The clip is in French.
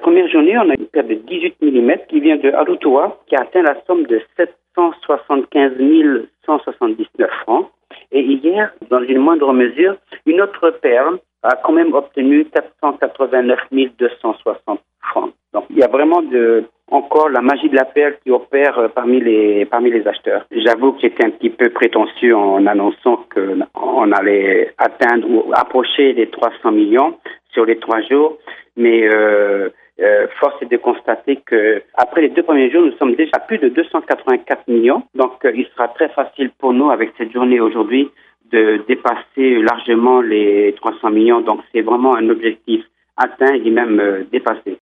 première journée, on a une paire de 18 mm qui vient de Arutoa, qui a atteint la somme de 775 179 francs. Et hier, dans une moindre mesure, une autre perle a quand même obtenu 489 260 francs. Donc, il y a vraiment encore la magie de la perle qui opère parmi les acheteurs. J'avoue que j'étais un petit peu prétentieux en annonçant qu'on allait atteindre ou approcher les 300 millions sur les 3 jours, mais force est de constater que après les 2 premiers jours, nous sommes déjà à plus de 284 millions. Donc, il sera très facile pour nous avec cette journée aujourd'hui de dépasser largement les 300 millions. Donc, c'est vraiment un objectif atteint et même dépassé.